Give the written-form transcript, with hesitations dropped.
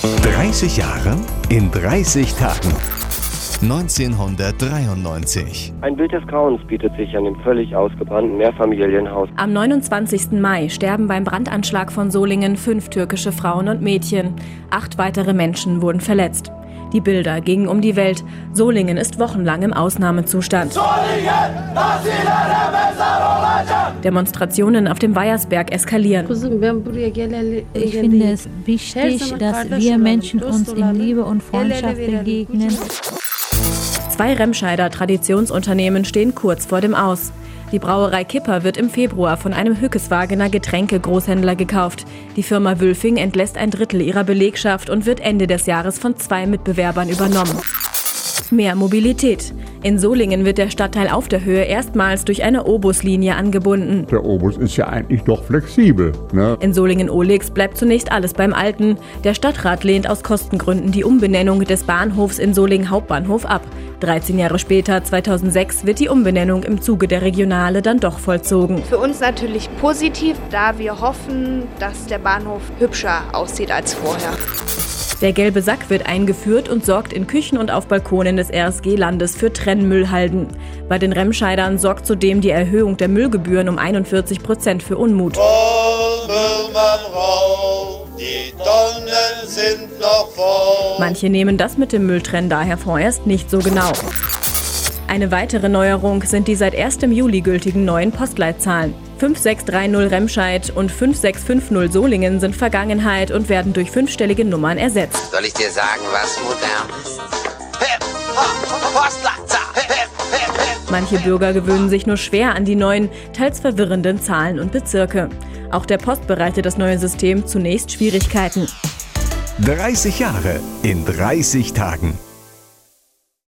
30 Jahre in 30 Tagen. 1993. Ein Bild des Grauens bietet sich an dem völlig ausgebrannten Mehrfamilienhaus. Am 29. Mai sterben beim Brandanschlag von Solingen 5 türkische Frauen und Mädchen. 8 weitere Menschen wurden verletzt. Die Bilder gingen um die Welt. Solingen ist wochenlang im Ausnahmezustand. Demonstrationen auf dem Weiersberg eskalieren. Ich finde es wichtig, dass wir Menschen uns in Liebe und Freundschaft begegnen. 2 Remscheider Traditionsunternehmen stehen kurz vor dem Aus. Die Brauerei Kipper wird im Februar von einem Hückeswagener Getränke-Großhändler gekauft. Die Firma Wülfing entlässt 1/3 ihrer Belegschaft und wird Ende des Jahres von 2 Mitbewerbern übernommen. Mehr Mobilität. In Solingen wird der Stadtteil Auf der Höhe erstmals durch eine O-Bus-Linie angebunden. Der O-Bus ist ja eigentlich doch flexibel, ne? In Solingen-Ohlix bleibt zunächst alles beim Alten. Der Stadtrat lehnt aus Kostengründen die Umbenennung des Bahnhofs in Solingen Hauptbahnhof ab. 13 Jahre später, 2006, wird die Umbenennung im Zuge der Regionale dann doch vollzogen. Für uns natürlich positiv, da wir hoffen, dass der Bahnhof hübscher aussieht als vorher. Der gelbe Sack wird eingeführt und sorgt in Küchen und auf Balkonen des RSG-Landes für Trennmüllhalden. Bei den Remscheidern sorgt zudem die Erhöhung der Müllgebühren um 41% für Unmut. Die Tonnen sind noch voll. Manche nehmen das mit dem Mülltrennen daher vorerst nicht so genau. Eine weitere Neuerung sind die seit 1. Juli gültigen neuen Postleitzahlen. 5630 Remscheid und 5650 Solingen sind Vergangenheit und werden durch 5-stellige Nummern ersetzt. Soll ich dir sagen, was modern ist? Manche Bürger gewöhnen sich nur schwer an die neuen, teils verwirrenden Zahlen und Bezirke. Auch der Post bereitet das neue System zunächst Schwierigkeiten. 30 Jahre in 30 Tagen.